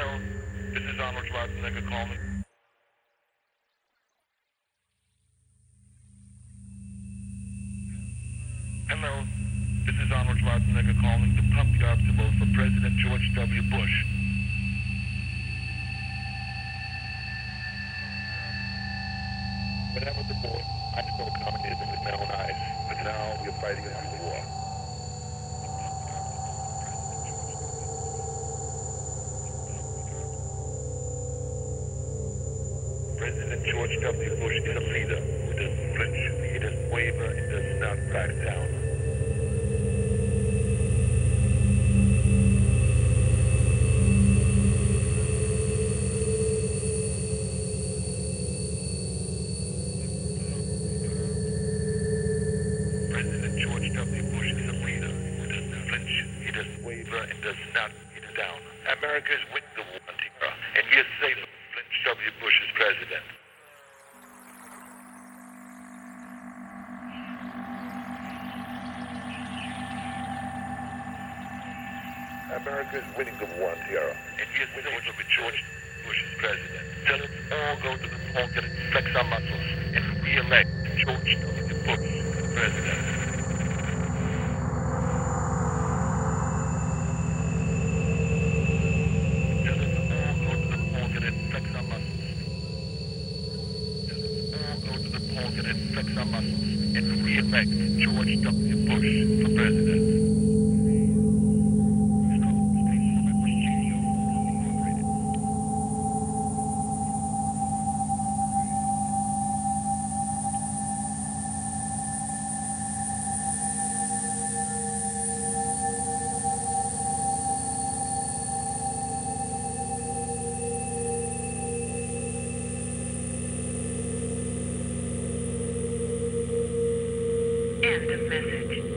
Hello, this is Arnold Schwarzenegger calling. Hello, this is Arnold Schwarzenegger calling to pump you up to vote for President George W. Bush. When I was a boy, I saw communism with my own eyes, but now we're fighting a new war. President George W. Bush is a leader who doesn't flinch, he doesn't waver, and does not back down. President George W. Bush is a leader who doesn't flinch, he doesn't waver, and does not get down. America is winning the war on terror, and we're safe. W. Bush is president. America is winning the war on terror, and we're safe with George Bush as president. So let's all go to the polls and flex our muscles and re-elect George W. Bush as president. And flex our muscles and re-elect George W. Bush for president. End of message.